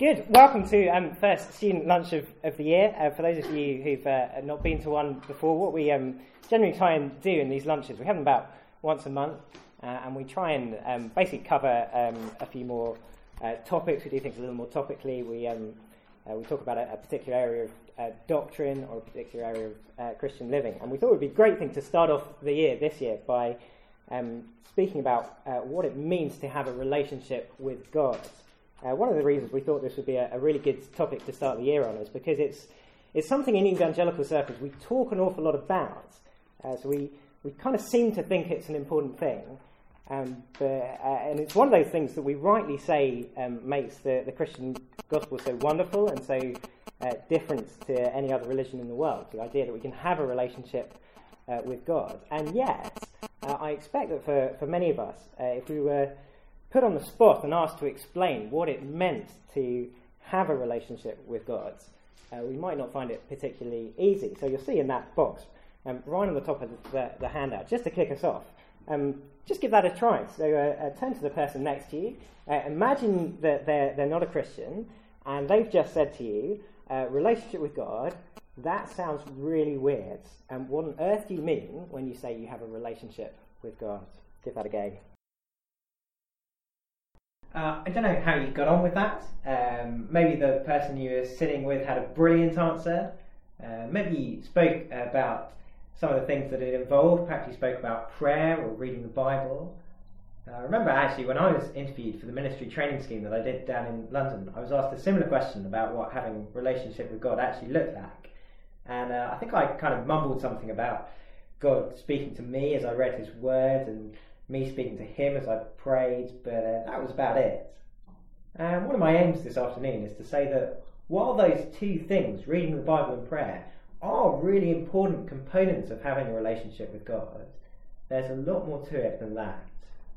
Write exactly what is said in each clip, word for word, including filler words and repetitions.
Good. Welcome to um, first student lunch of, of the year. Uh, for those of you who've uh, not been to one before, what we um, generally try and do in these lunches, we have them about once a month, uh, and we try and um, basically cover um, a few more uh, topics. We do things a little more topically. We um, uh, we talk about a, a particular area of uh, doctrine or a particular area of uh, Christian living. And we thought it would be a great thing to start off the year this year by um, speaking about uh, what it means to have a relationship with God. Uh, one of the reasons we thought this would be a, a really good topic to start the year on is because it's it's something in evangelical circles we talk an awful lot about. Uh, so we, we kind of seem to think it's an important thing. Um, but, uh, and it's one of those things that we rightly say um, makes the, the Christian gospel so wonderful and so uh, different to any other religion in the world. The idea that we can have a relationship uh, with God. And yet, uh, I expect that for, for many of us, uh, if we were put on the spot and asked to explain what it meant to have a relationship with God, uh, we might not find it particularly easy. So you'll see in that box, um, right on the top of the, the handout, just to kick us off, um, just give that a try. So uh, uh, turn to the person next to you. Uh, imagine that they're, they're not a Christian, and they've just said to you, uh, relationship with God, that sounds really weird. And um, what on earth do you mean when you say you have a relationship with God? Give that a go. Uh, I don't know how you got on with that. Um, maybe the person you were sitting with had a brilliant answer. Uh, maybe you spoke about some of the things that it involved. Perhaps you spoke about prayer or reading the Bible. Uh, I remember actually when I was interviewed for the ministry training scheme that I did down in London, I was asked a similar question about what having a relationship with God actually looked like. And uh, I think I kind of mumbled something about God speaking to me as I read his word and me speaking to him as I prayed, but uh, that was about it. And one of my aims this afternoon is to say that while those two things, reading the Bible and prayer, are really important components of having a relationship with God, there's a lot more to it than that.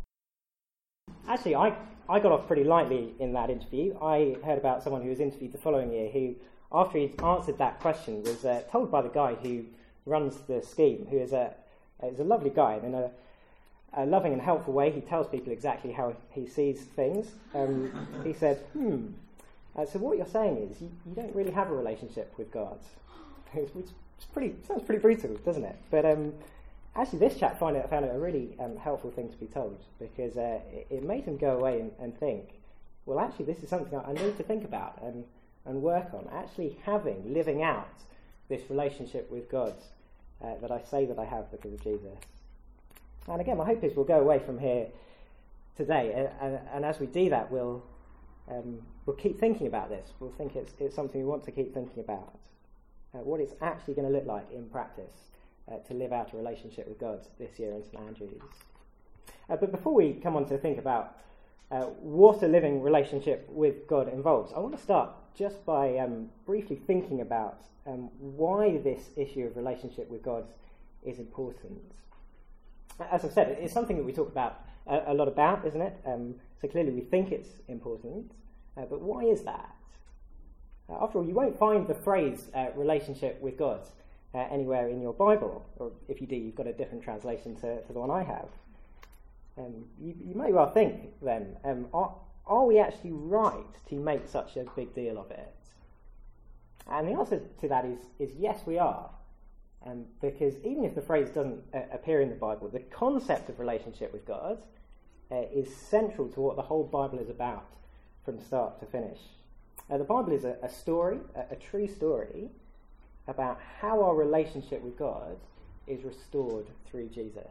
Actually, I, I got off pretty lightly in that interview. I heard about someone who was interviewed the following year who, after he'd answered that question, was uh, told by the guy who runs the scheme, who is a, is a lovely guy, and in a A loving and helpful way, he tells people exactly how he sees things. Um, he said, hmm, uh, so what you're saying is you, you don't really have a relationship with God. Which is pretty, sounds pretty brutal, doesn't it? But um, actually this chap found it, found it a really um, helpful thing to be told, because uh, it, it made him go away and, and think, well, actually this is something I need to think about and, and work on, actually having, living out this relationship with God uh, that I say that I have because of Jesus. And again, my hope is we'll go away from here today, and, and, and as we do that, we'll um, we'll keep thinking about this. We'll think it's it's something we want to keep thinking about, uh, what it's actually going to look like in practice uh, to live out a relationship with God this year in St Andrews. Uh, but before we come on to think about uh, what a living relationship with God involves, I want to start just by um, briefly thinking about um, why this issue of relationship with God is important. As I've said, it's something that we talk about a, a lot about, isn't it? Um, so clearly we think it's important, uh, but why is that? Uh, after all, you won't find the phrase uh, relationship with God uh, anywhere in your Bible, or if you do, you've got a different translation to, to the one I have. Um, you, you may well think then, um, are, are we actually right to make such a big deal of it? And the answer to that is, is yes, we are. Um, because even if the phrase doesn't uh, appear in the Bible, the concept of relationship with God uh, is central to what the whole Bible is about from start to finish. Uh, the Bible is a, a story, a, a true story, about how our relationship with God is restored through Jesus.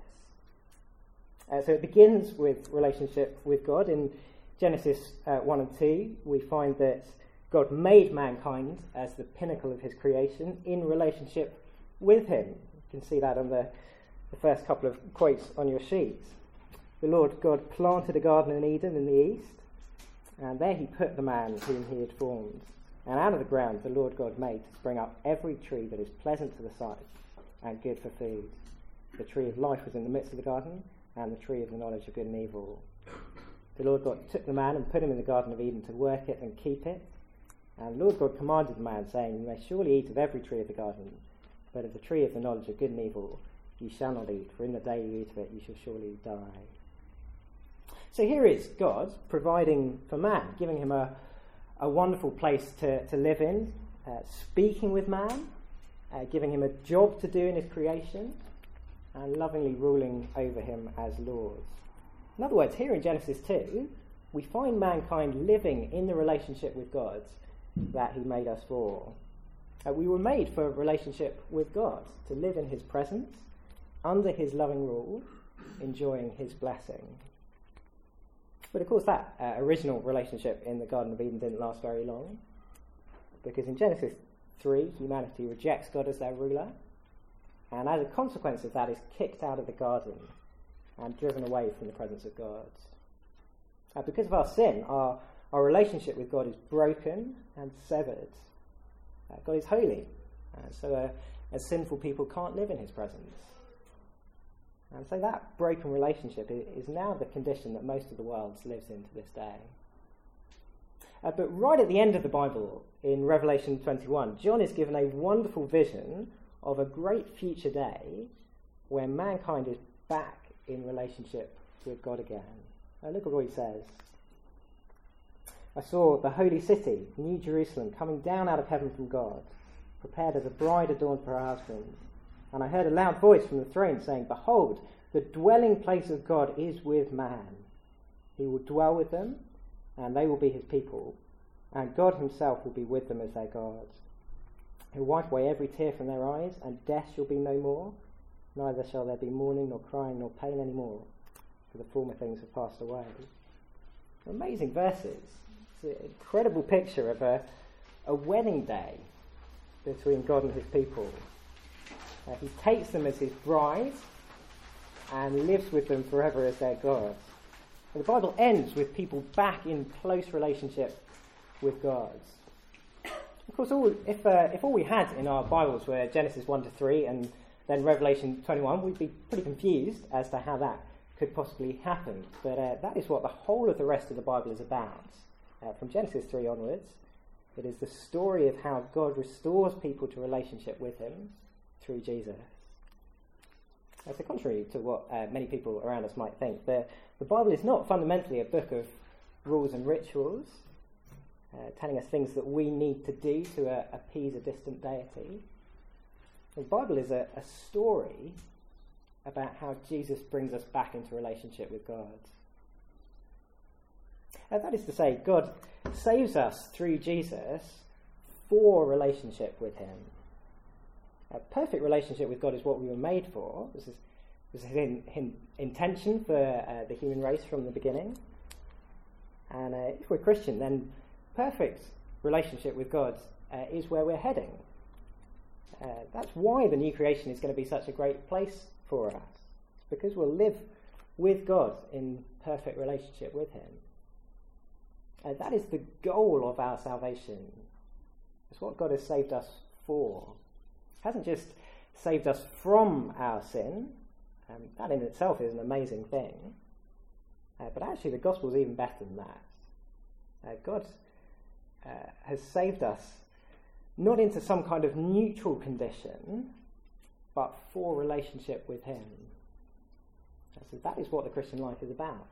Uh, so it begins with relationship with God. In Genesis uh, one and two, we find that God made mankind as the pinnacle of his creation in relationship with him. You can see that on the, the first couple of quotes on your sheets. The Lord God planted a garden in Eden in the east, and there he put the man whom he had formed. And out of the ground the Lord God made to spring up every tree that is pleasant to the sight and good for food. The tree of life was in the midst of the garden, and the tree of the knowledge of good and evil. The Lord God took the man and put him in the Garden of Eden to work it and keep it. And the Lord God commanded the man, saying, you may surely eat of every tree of the garden, but of the tree of the knowledge of good and evil you shall not eat, for in the day you eat of it you shall surely die. So here is God providing for man, giving him a, a wonderful place to, to live in, uh, speaking with man, uh, giving him a job to do in his creation, and lovingly ruling over him as Lord. In other words, here in Genesis two, we find mankind living in the relationship with God that he made us for. Uh, we were made for a relationship with God, to live in his presence, under his loving rule, enjoying his blessing. But of course that uh, original relationship in the Garden of Eden didn't last very long, because in Genesis three, humanity rejects God as their ruler, and as a consequence of that is kicked out of the garden and driven away from the presence of God. Uh, because of our sin, our, our relationship with God is broken and severed. Uh, God is holy, uh, so uh, as sinful people can't live in his presence. And so that broken relationship is now the condition that most of the world lives in to this day. Uh, but right at the end of the Bible, in Revelation twenty-one, John is given a wonderful vision of a great future day where mankind is back in relationship with God again. Now look at what he says. I saw the holy city, New Jerusalem, coming down out of heaven from God, prepared as a bride adorned for her husband. And I heard a loud voice from the throne saying, Behold, the dwelling place of God is with man. He will dwell with them, and they will be his people, and God himself will be with them as their God. He'll wipe away every tear from their eyes, and death shall be no more, neither shall there be mourning, nor crying, nor pain any more, for the former things have passed away. Amazing verses. It's an incredible picture of a, a wedding day between God and his people. Uh, he takes them as his bride and lives with them forever as their God. And the Bible ends with people back in close relationship with God. Of course, all, if, uh, if all we had in our Bibles were Genesis one to three and then Revelation twenty-one, we'd be pretty confused as to how that could possibly happen. But uh, that is what the whole of the rest of the Bible is about. Uh, from Genesis three onwards, it is the story of how God restores people to relationship with him through Jesus. Uh, so contrary to what uh, many people around us might think, the, the Bible is not fundamentally a book of rules and rituals, uh, telling us things that we need to do to uh, appease a distant deity. The Bible is a, a story about how Jesus brings us back into relationship with God. Uh, that is to say, God saves us through Jesus for relationship with him. A perfect relationship with God is what we were made for. This is, this is his, his intention for uh, the human race from the beginning. And uh, if we're Christian, then perfect relationship with God uh, is where we're heading. Uh, that's why the new creation is going to be such a great place for us. It's because we'll live with God in perfect relationship with him. Uh, that is the goal of our salvation. It's what God has saved us for. He hasn't just saved us from our sin. Um, that in itself is an amazing thing. Uh, but actually the gospel is even better than that. Uh, God uh, has saved us not into some kind of neutral condition, but for relationship with him. So that is what the Christian life is about.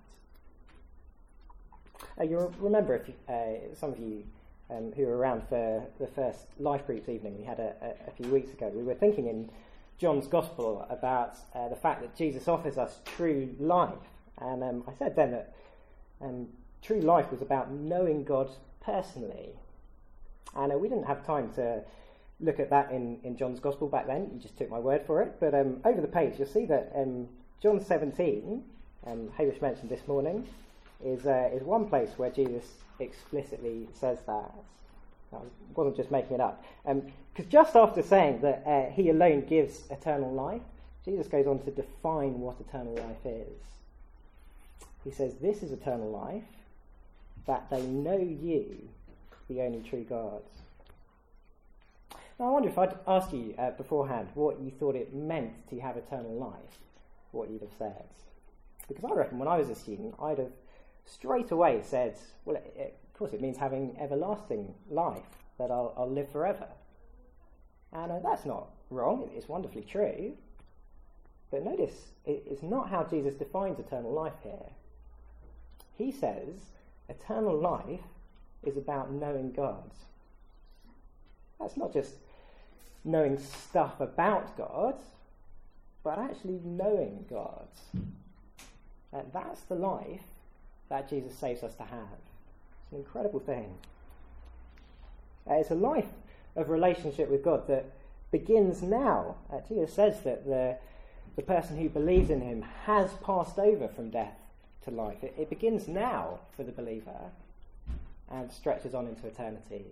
Uh, you remember, if you, uh, some of you um, who were around for the first life groups evening we had a, a, a few weeks ago, we were thinking in John's Gospel about uh, the fact that Jesus offers us true life. And um, I said then that um, true life was about knowing God personally. And uh, we didn't have time to look at that in, in John's Gospel back then. You just took my word for it. But um, over the page, you'll see that um, John seventeen, um, Hamish mentioned this morning, is uh, is one place where Jesus explicitly says that. I wasn't just making it up. Because um, just after saying that uh, he alone gives eternal life, Jesus goes on to define what eternal life is. He says, this is eternal life, that they know you, the only true God. Now I wonder if I'd asked you uh, beforehand what you thought it meant to have eternal life, what you'd have said. Because I reckon when I was a student, I'd have straight away said, well, it, it, of course it means having everlasting life, that I'll, I'll live forever. And uh, that's not wrong, it's wonderfully true. But notice, it, it's not how Jesus defines eternal life here. He says eternal life is about knowing God. That's not just knowing stuff about God, but actually knowing God. Uh, that's the life that Jesus saves us to have. It's an incredible thing. Uh, it's a life of relationship with God that begins now. Uh, Jesus says that the, the person who believes in him has passed over from death to life. It, it begins now for the believer and stretches on into eternity.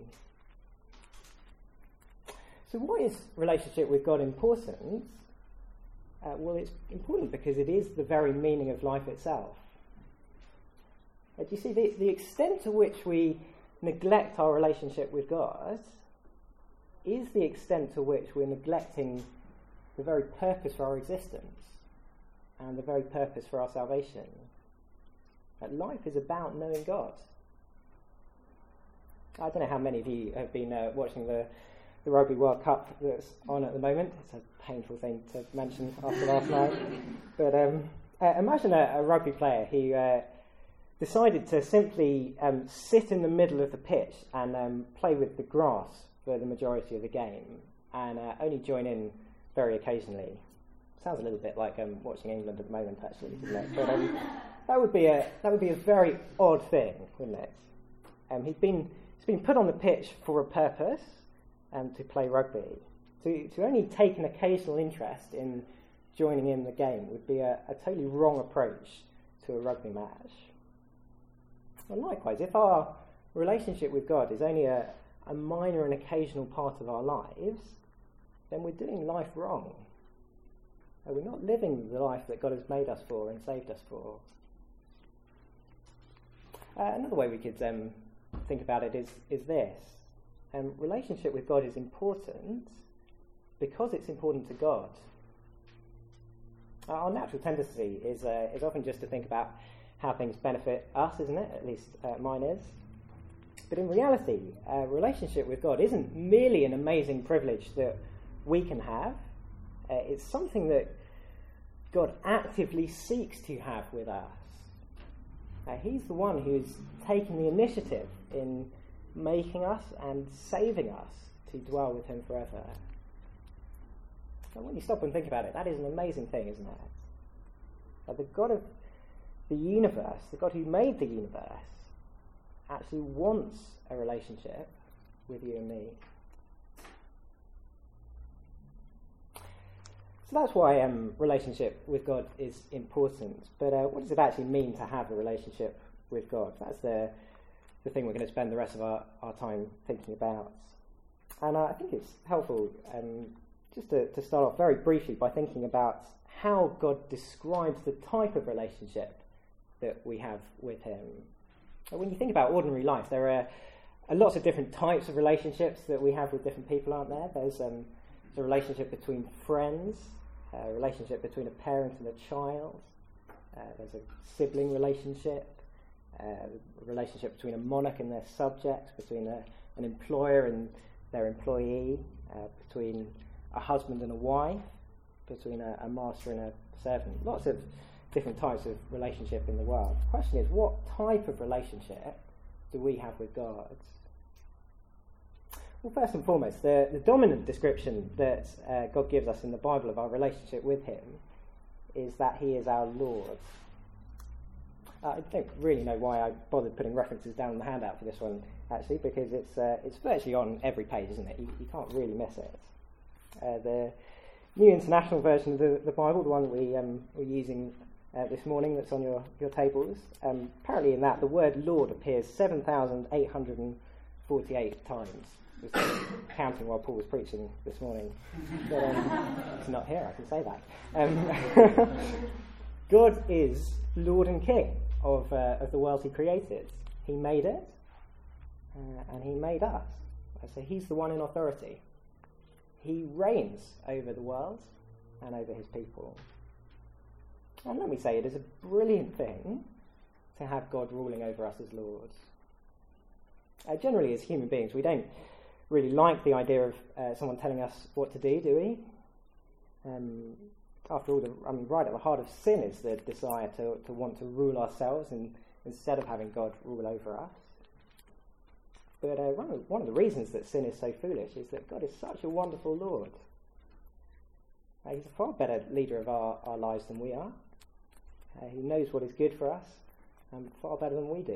So why is relationship with God important? Uh, well, it's important because it is the very meaning of life itself. Uh, do you see, the, the extent to which we neglect our relationship with God is the extent to which we're neglecting the very purpose for our existence and the very purpose for our salvation. That life is about knowing God. I don't know how many of you have been uh, watching the, the Rugby World Cup that's on at the moment. It's a painful thing to mention after last night. But um, uh, imagine a, a rugby player who uh, decided to simply um, sit in the middle of the pitch and um, play with the grass for the majority of the game and uh, only join in very occasionally. Sounds a little bit like um, watching England at the moment, actually, doesn't it? But um, that would be a that would be a very odd thing, wouldn't it? Um, he'd been he's been put on the pitch for a purpose, and um, to play rugby. To to only take an occasional interest in joining in the game would be a, a totally wrong approach to a rugby match. Well, likewise, if our relationship with God is only a, a minor and occasional part of our lives, then we're doing life wrong. We're not living the life that God has made us for and saved us for. Uh, another way we could um, think about it is, is this. Um, relationship with God is important because it's important to God. Uh, our natural tendency is, uh, is often just to think about how things benefit us, isn't it? At least uh, mine is. But in reality, a relationship with God isn't merely an amazing privilege that we can have. Uh, it's something that God actively seeks to have with us. Uh, he's the one who's taken the initiative in making us and saving us to dwell with him forever. And when you stop and think about it, that is an amazing thing, isn't it? Uh, the God of the universe, the God who made the universe, actually wants a relationship with you and me. So that's why um, relationship with God is important. But uh, what does it actually mean to have a relationship with God? That's the the thing we're going to spend the rest of our, our time thinking about. And uh, I think it's helpful um, just to, to start off very briefly by thinking about how God describes the type of relationship that we have with him. And when you think about ordinary life, there are, are lots of different types of relationships that we have with different people, aren't there? There's um, a relationship between friends, a relationship between a parent and a child, uh, there's a sibling relationship, uh, a relationship between a monarch and their subjects, between a, an employer and their employee, uh, between a husband and a wife, between a, a master and a servant. Lots of different types of relationship in the world. The question is, what type of relationship do we have with God? Well, first and foremost, the, the dominant description that uh, God gives us in the Bible of our relationship with him is that he is our Lord. Uh, I don't really know why I bothered putting references down in the handout for this one, actually, because it's uh, it's virtually on every page, isn't it? You, you can't really miss it. Uh, the New International Version of the, the Bible, the one that we, um, we're using uh, this morning that's on your, your tables, um, apparently in that the word Lord appears seven thousand eight hundred forty-eight times. I was counting while Paul was preaching this morning. But um, he's not here, I can say that. Um, God is Lord and King of, uh, of the world he created. He made it, uh, and he made us. So he's the one in authority. He reigns over the world and over his people. And let me say, it is a brilliant thing to have God ruling over us as Lord. Uh, generally, as human beings, we don't really like the idea of uh, someone telling us what to do, do we? Um, after all, the, I mean, right at the heart of sin is the desire to, to want to rule ourselves and, instead of having God rule over us. But uh, one, of, one of the reasons that sin is so foolish is that God is such a wonderful Lord. Uh, he's a far better leader of our, our lives than we are. Uh, he knows what is good for us, and far better than we do.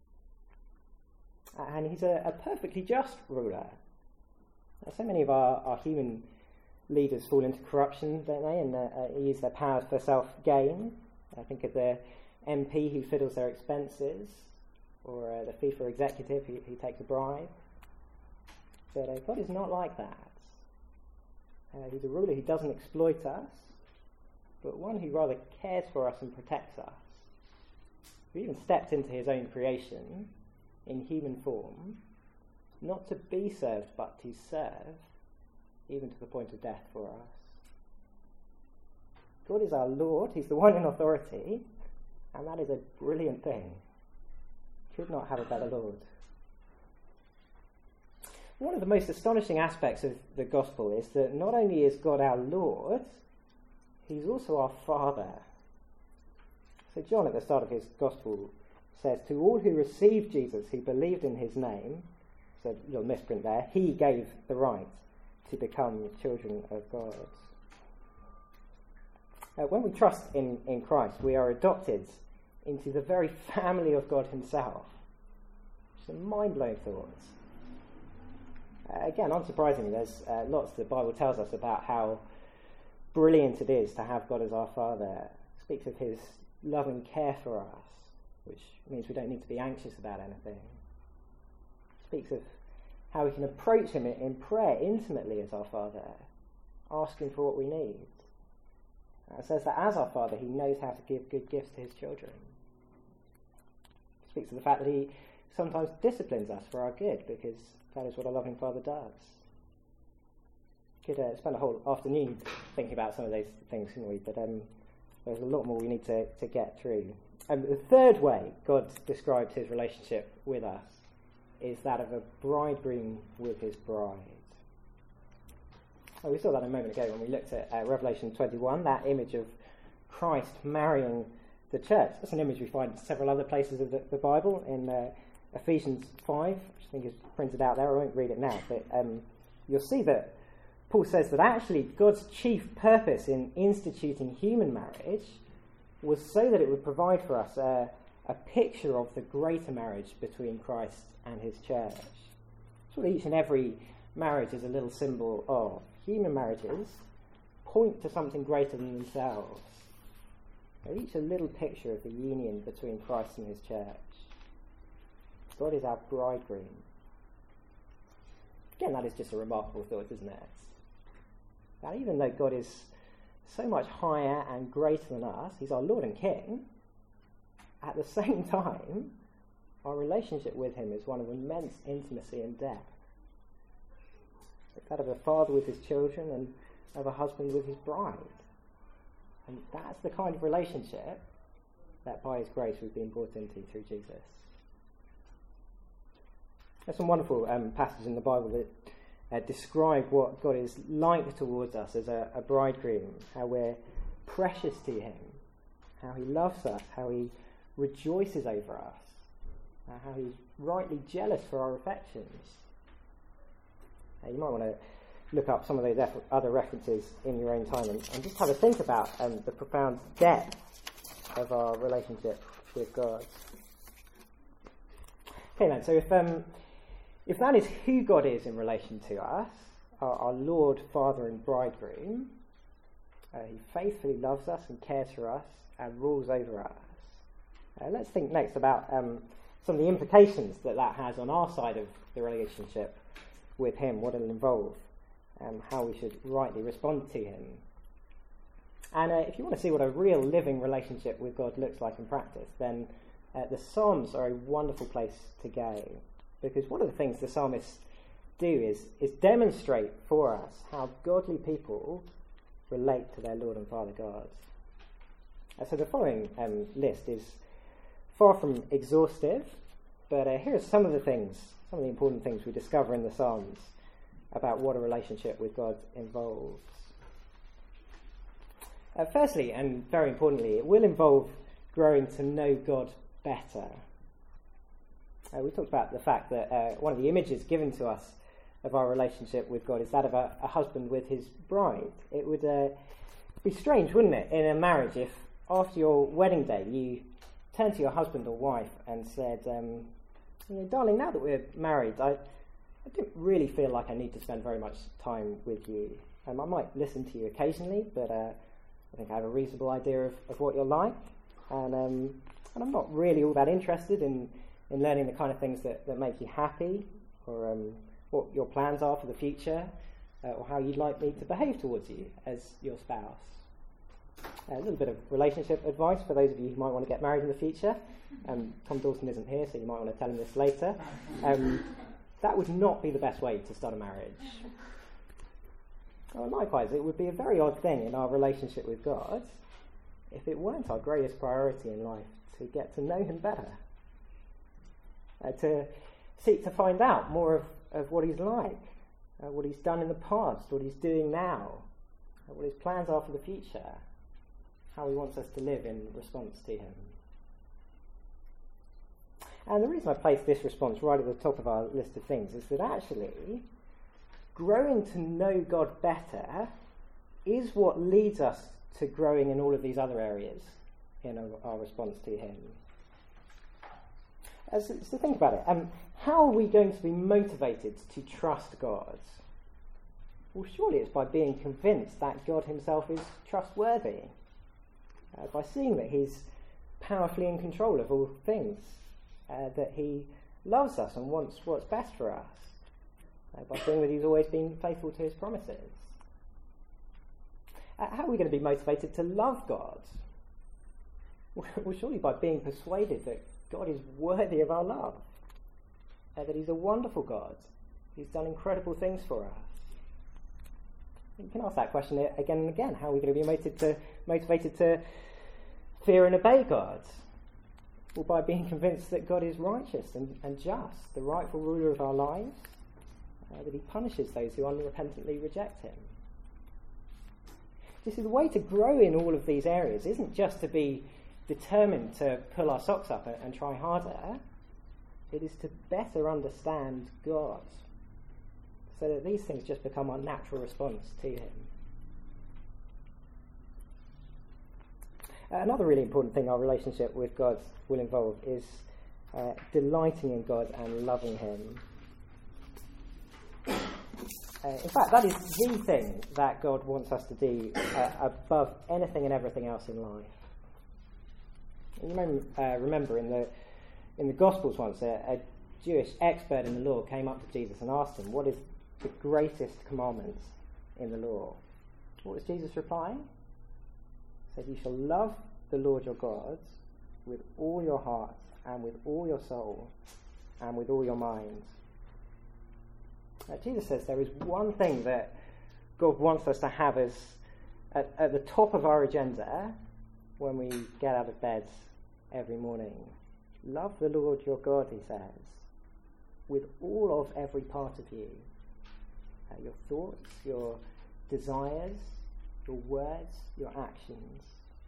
Uh, and he's a, a perfectly just ruler. Uh, so many of our, our human leaders fall into corruption, don't they, and uh, uh, use their powers for self-gain. I think of the M P who fiddles their expenses, or uh, the FIFA executive who, who takes a bribe. But uh, God is not like that. Uh, he's a ruler who doesn't exploit us, but one who rather cares for us and protects us. Who even stepped into his own creation in human form, not to be served, but to serve, even to the point of death for us. God is our Lord, he's the one in authority, and that is a brilliant thing. Could not have a better Lord. One of the most astonishing aspects of the gospel is that not only is God our Lord, he's also our Father. So John at the start of his gospel says, to all who received Jesus, who believed in his name, so a little misprint there, he gave the right to become children of God. Uh, when we trust in, in Christ, we are adopted into the very family of God himself. It's a mind-blowing thought. Uh, again, unsurprisingly, there's uh, lots the Bible tells us about how brilliant it is to have God as our Father. It speaks of his love and care for us, which means we don't need to be anxious about anything. It speaks of how we can approach him in prayer intimately as our Father, asking for what we need. It says that as our Father, he knows how to give good gifts to his children. It speaks of the fact that he sometimes disciplines us for our good, because that is what a loving Father does. Could uh, spend a whole afternoon thinking about some of those things, couldn't we? But um, there's a lot more we need to, to get through. And the third way God describes his relationship with us is that of a bridegroom with his bride. Well, we saw that a moment ago when we looked at uh, Revelation twenty-one, that image of Christ marrying the church. That's an image we find in several other places of the, the Bible, in uh, Ephesians five, which I think is printed out there. I won't read it now, but um, you'll see that Paul says that actually God's chief purpose in instituting human marriage was so that it would provide for us a, a picture of the greater marriage between Christ and his church. That's what each and every marriage is a little symbol of. Human marriages point to something greater than themselves. They're each a little picture of the union between Christ and his church. God is our bridegroom. Again, that is just a remarkable thought, isn't it? That even though God is so much higher and greater than us, he's our Lord and King, at the same time, our relationship with him is one of immense intimacy and depth. Like that of a father with his children and of a husband with his bride. And that's the kind of relationship that by his grace we've been brought into through Jesus. There's some wonderful um, passages in the Bible that uh, describe what God is like towards us as a, a bridegroom, how we're precious to him, how he loves us, how he rejoices over us, uh, how he's rightly jealous for our affections. Uh, you might want to look up some of those eff- other references in your own time and, and just have a think about um, the profound depth of our relationship with God. Okay then, so if um, if that is who God is in relation to us, our, our Lord, Father and Bridegroom, uh, he faithfully loves us and cares for us and rules over us. Uh, let's think next about um, some of the implications that that has on our side of the relationship with him, what it'll involve, and um, how we should rightly respond to him. And uh, if you want to see what a real living relationship with God looks like in practice, then uh, the Psalms are a wonderful place to go, because one of the things the psalmists do is, is demonstrate for us how godly people relate to their Lord and Father God. Uh, so the following um, list is far from exhaustive, but uh, here are some of the things, some of the important things we discover in the Psalms about what a relationship with God involves. Uh, firstly, and very importantly, it will involve growing to know God better. Uh, we talked about the fact that uh, one of the images given to us of our relationship with God is that of a, a husband with his bride. It would uh, be strange, wouldn't it, in a marriage if after your wedding day you turned to your husband or wife and said, um, you know, darling, now that we're married, I, I don't really feel like I need to spend very much time with you. Um, I might listen to you occasionally, but uh, I think I have a reasonable idea of, of what you're like, and um, and I'm not really all that interested in, in learning the kind of things that, that make you happy, or um, what your plans are for the future, uh, or how you'd like me to behave towards you as your spouse. Uh, a little bit of relationship advice for those of you who might want to get married in the future. Um, Tom Dawson isn't here, so you might want to tell him this later. Um, that would not be the best way to start a marriage. Well, likewise, it would be a very odd thing in our relationship with God if it weren't our greatest priority in life to get to know him better, uh, to seek to find out more of, of what he's like, uh, what he's done in the past, what he's doing now, uh, what his plans are for the future, how he wants us to live in response to him. And the reason I place this response right at the top of our list of things is that actually growing to know God better is what leads us to growing in all of these other areas in our, our response to him. As, so think about it. Um, how are we going to be motivated to trust God? Well, surely it's by being convinced that God himself is trustworthy, uh, by seeing that he's powerfully in control of all things, uh, that he loves us and wants what's best for us, uh, by seeing that he's always been faithful to his promises. Uh, how are we going to be motivated to love God? Well, surely by being persuaded that God is worthy of our love, uh, that he's a wonderful God who's done incredible things for us. You can ask that question again and again. How are we going to be motivated to, motivated to fear and obey God? Well, by being convinced that God is righteous and, and just, the rightful ruler of our lives, uh, that he punishes those who unrepentantly reject him. You see, the way to grow in all of these areas isn't just to be determined to pull our socks up and, and try harder. It is to better understand God, so that these things just become our natural response to him. Uh, another really important thing our relationship with God will involve is uh, delighting in God and loving him. Uh, in fact, that is the thing that God wants us to do uh, above anything and everything else in life. You may uh, remember in the in the Gospels once, a, a Jewish expert in the law came up to Jesus and asked him, what is the greatest commandment in the law? What was Jesus replying? He said, you shall love the Lord your God with all your heart and with all your soul and with all your mind. Now, Jesus says there is one thing that God wants us to have as at, at the top of our agenda when we get out of bed every morning. Love the Lord your God, he says, with all of every part of you. Uh, your thoughts, your desires, your words, your actions.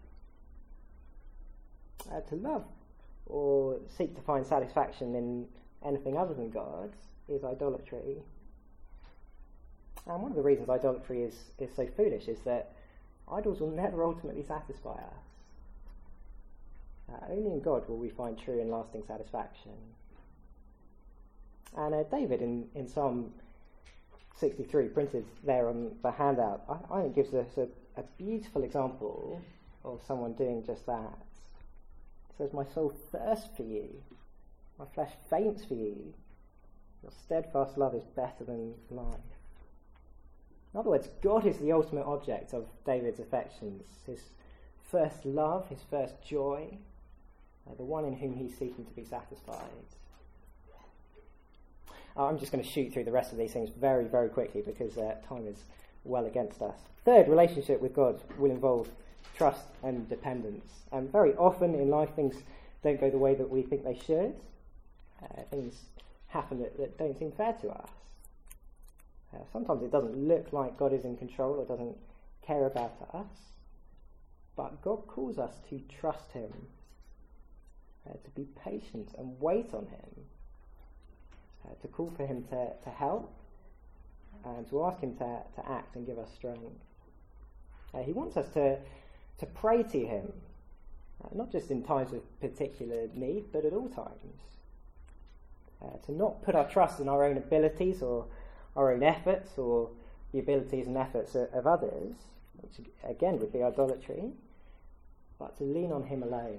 Uh, to love or seek to find satisfaction in anything other than God is idolatry. And one of the reasons idolatry is, is so foolish is that idols will never ultimately satisfy us. Uh, only in God will we find true and lasting satisfaction. And uh, David in, in Psalm sixty-three, printed there on the handout, I, I think gives us a, a beautiful example of someone doing just that. It says, my soul thirsts for you, my flesh faints for you, your steadfast love is better than life. In other words, God is the ultimate object of David's affections, his first love, his first joy, uh, the one in whom he's seeking to be satisfied. Uh, I'm just going to shoot through the rest of these things very, very quickly because uh, time is well against us. Third, relationship with God will involve trust and dependence. And very often in life things don't go the way that we think they should. Uh, things happen that, that don't seem fair to us. Uh, sometimes it doesn't look like God is in control or doesn't care about us. But God calls us to trust him, uh, to be patient and wait on him, uh, to call for him to, to help, and to ask him to, to act and give us strength. Uh, he wants us to, to pray to him, uh, not just in times of particular need, but at all times. Uh, to not put our trust in our own abilities or our own efforts or the abilities and efforts of, of others, which again would be idolatry, but to lean on him alone.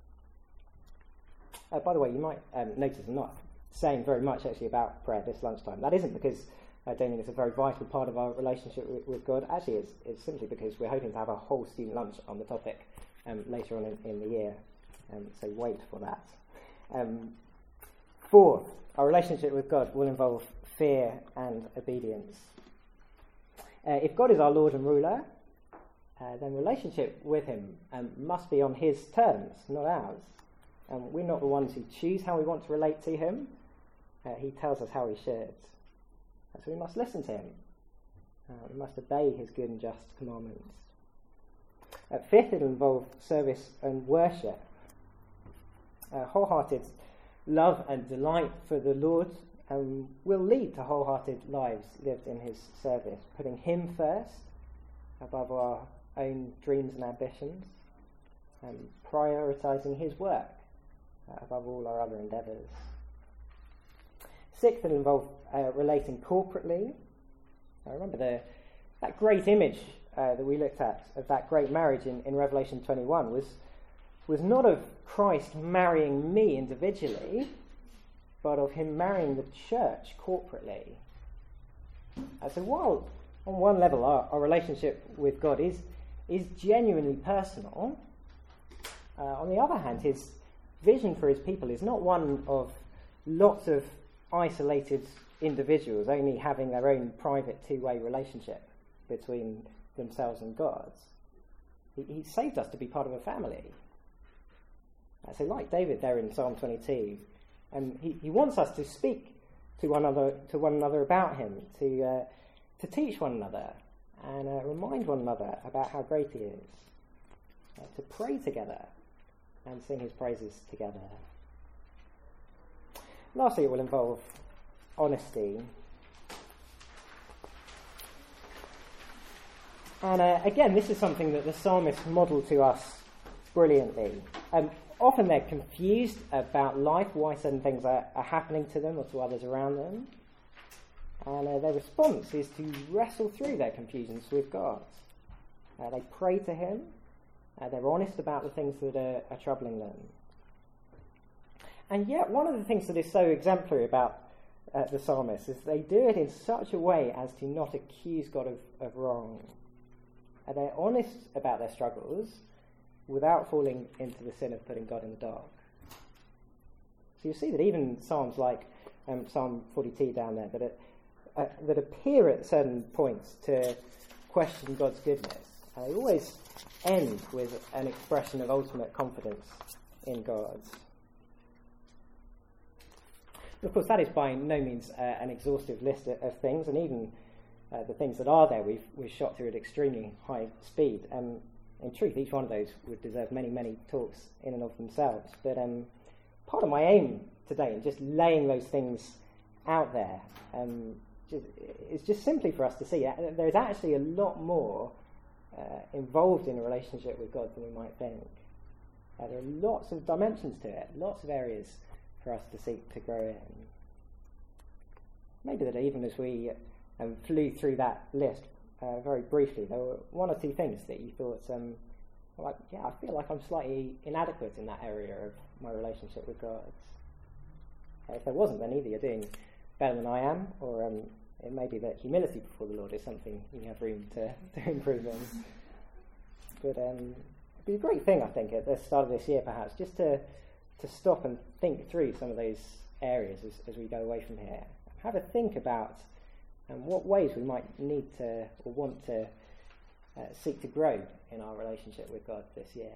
Uh, by the way, you might um, notice I'm not saying very much actually about prayer this lunchtime. That isn't because I don't think it's a very vital part of our relationship with, with God. Actually, it's, it's simply because we're hoping to have a whole student lunch on the topic um, later on in, in the year. Um, so wait for that. Um, fourth, our relationship with God will involve fear and obedience. Uh, if God is our Lord and ruler, uh, then relationship with him um, must be on his terms, not ours. Um, we're not the ones who choose how we want to relate to him. Uh, he tells us how we should. So we must listen to him. Uh, we must obey his good and just commandments. Uh, fifth, it will involve service and worship. Uh, wholehearted love and delight for the Lord um, will lead to wholehearted lives lived in his service, putting him first above our own dreams and ambitions, and prioritising his work uh, above all our other endeavours. Sixth, it will involve uh, relating corporately. I remember the, that great image uh, that we looked at of that great marriage in, in Revelation twenty-one was, was not of Christ marrying me individually, but of him marrying the church corporately. Uh, so while on one level our, our relationship with God is, is genuinely personal, uh, on the other hand his vision for his people is not one of lots of isolated individuals only having their own private two-way relationship between themselves and God. He, he saved us to be part of a family. Uh, so like David there in Psalm twenty-two, um, he, he wants us to speak to one another, to one another about him, to uh, to teach one another and uh, remind one another about how great he is, uh, to pray together and sing his praises together. Lastly, it will involve honesty. And uh, again, this is something that the psalmists model to us brilliantly. Um, often they're confused about life, why certain things are, are happening to them or to others around them. And uh, their response is to wrestle through their confusions with God. Uh, they pray to him. Uh, they're honest about the things that are, are troubling them. And yet, one of the things that is so exemplary about uh, the psalmists is they do it in such a way as to not accuse God of, of wrong. And they're honest about their struggles without falling into the sin of putting God in the dark. So you see that even psalms like um, Psalm forty-two down there, that, it, uh, that appear at certain points to question God's goodness, uh, they always end with an expression of ultimate confidence in God. Of course, that is by no means uh, an exhaustive list of, of things, and even uh, the things that are there we've, we've shot through at extremely high speed. Um, in truth, each one of those would deserve many, many talks in and of themselves. But um, part of my aim today in just laying those things out there um, just, is just simply for us to see that there's actually a lot more uh, involved in a relationship with God than we might think. Uh, there are lots of dimensions to it, lots of areas for us to seek to grow in. Maybe that even as we um, flew through that list uh, very briefly, there were one or two things that you thought, um, like, yeah, I feel like I'm slightly inadequate in that area of my relationship with God. Uh, if there wasn't, then either you're doing better than I am, or um, it may be that humility before the Lord is something you have room to, to improve in. But um, it'd be a great thing, I think, at the start of this year, perhaps, just to to stop and think through some of those areas as, as we go away from here. Have a think about um, what ways we might need to or want to uh, seek to grow in our relationship with God this year.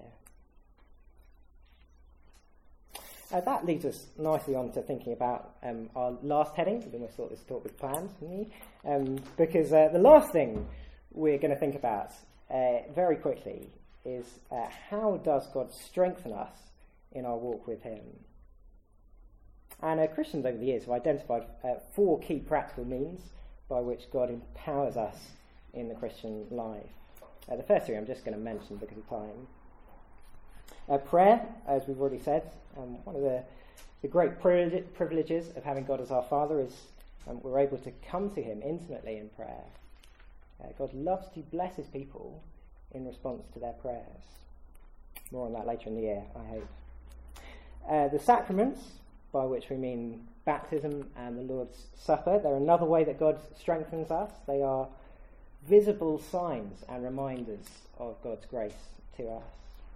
Uh, that leads us nicely on to thinking about um, our last heading. We almost thought this talk was planned, didn't we? Um, because uh, the last thing we're going to think about uh, very quickly is uh, how does God strengthen us in our walk with him? And uh, Christians over the years have identified uh, four key practical means by which God empowers us in the Christian life. Uh, the first three I'm just going to mention because of time. Uh, prayer, as we've already said, um, one of the, the great privilege, privileges of having God as our Father is um, we're able to come to him intimately in prayer. Uh, God loves to bless his people in response to their prayers. More on that later in the year, I hope. Uh, the sacraments, by which we mean baptism and the Lord's Supper, they're another way that God strengthens us. They are visible signs and reminders of God's grace to us.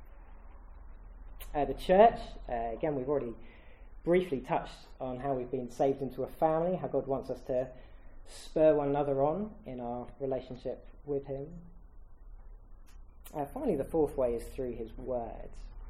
Uh, the church, uh, again, we've already briefly touched on how we've been saved into a family, how God wants us to spur one another on in our relationship with him. Uh, finally, the fourth way is through his word.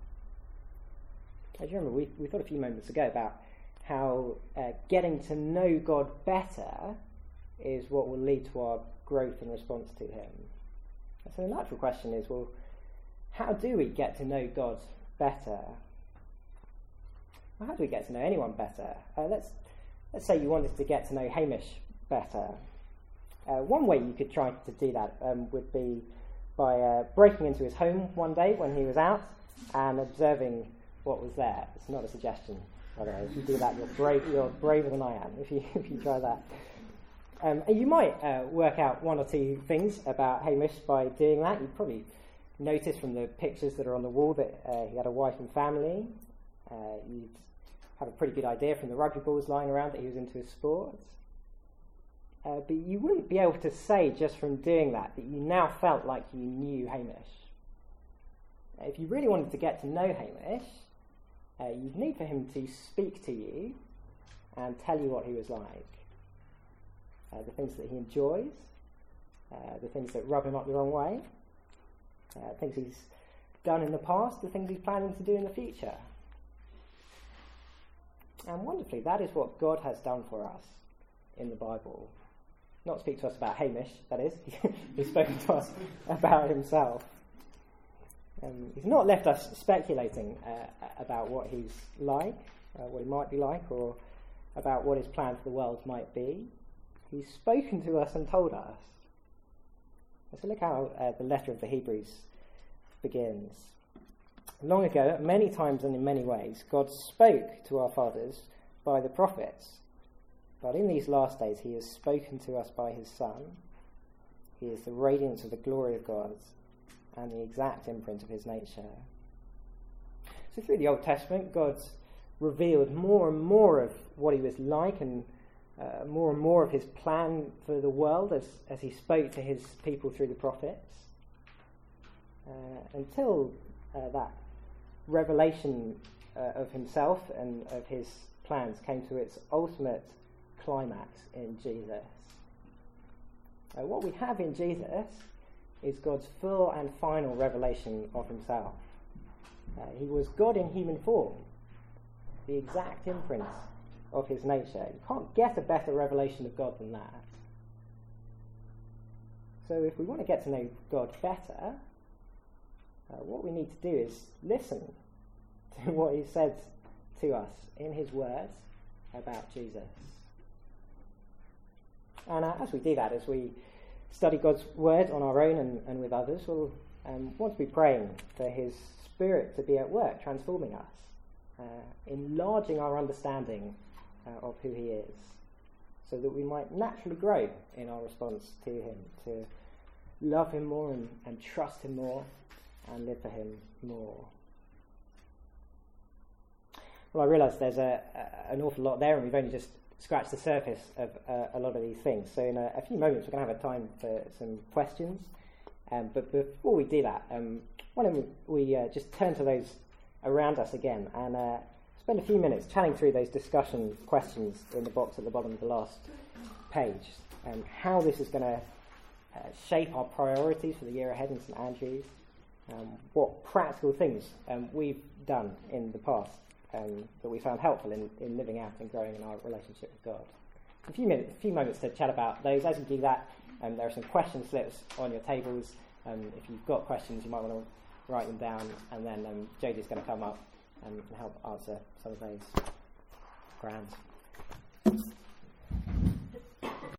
As you remember, we, we thought a few moments ago about how uh, getting to know God better is what will lead to our growth in response to him. And so the natural question is, well, how do we get to know God better? Well, how do we get to know anyone better? Uh, let's let's say you wanted to get to know Hamish better. Uh, one way you could try to do that um, would be by uh, breaking into his home one day when he was out and observing what was there. It's not a suggestion, by the way. If you do that, you're brave. You're braver than I am. If you if you try that, um, and you might uh, work out one or two things about Hamish by doing that. You'd probably notice from the pictures that are on the wall that uh, he had a wife and family. Uh, you'd have a pretty good idea from the rugby balls lying around that he was into his sport. Uh, but you wouldn't be able to say just from doing that that you now felt like you knew Hamish. If you really wanted to get to know Hamish, uh, you'd need for him to speak to you and tell you what he was like. Uh, the things that he enjoys, uh, the things that rub him up the wrong way, uh, things he's done in the past, the things he's planning to do in the future. And wonderfully, that is what God has done for us in the Bible. Not speak to us about Hamish, that is. He's spoken to us about himself. Um, he's not left us speculating uh, about what he's like, uh, what he might be like, or about what his plan for the world might be. He's spoken to us and told us. So look how uh, the letter of the Hebrews begins. Long ago, many times and in many ways, God spoke to our fathers by the prophets. But in these last days, he has spoken to us by his Son. He is the radiance of the glory of God and the exact imprint of his nature. So through the Old Testament, God's revealed more and more of what he was like and uh, more and more of his plan for the world as, as he spoke to his people through the prophets. Uh, until uh, that revelation uh, of himself and of his plans came to its ultimate climax in Jesus. Uh, what we have in Jesus is God's full and final revelation of himself. Uh, he was God in human form, the exact imprint of his nature. You can't get a better revelation of God than that. So if we want to get to know God better, uh, what we need to do is listen to what he said to us in his words about Jesus. And uh, as we do that, as we study God's word on our own and, and with others, we'll um, want to be praying for his Spirit to be at work, transforming us, uh, enlarging our understanding uh, of who he is, so that we might naturally grow in our response to him, to love him more and, and trust him more and live for him more. Well, I realise there's a, a, an awful lot there, and we've only just scratched the surface of uh, a lot of these things. So in a, a few moments we're going to have a time for some questions. Um, but before we do that, um, why don't we, we uh, just turn to those around us again and uh, spend a few minutes chatting through those discussion questions in the box at the bottom of the last page, and how this is going to uh, shape our priorities for the year ahead in St Andrews, um, what practical things um, we've done in the past Um, that we found helpful in, in living out and growing in our relationship with God. A few minutes, a few moments to chat about those. As you do that, um, there are some question slips on your tables. Um, if you've got questions, you might want to write them down, and then um, Jodie's going to come up and help answer some of those. Grand.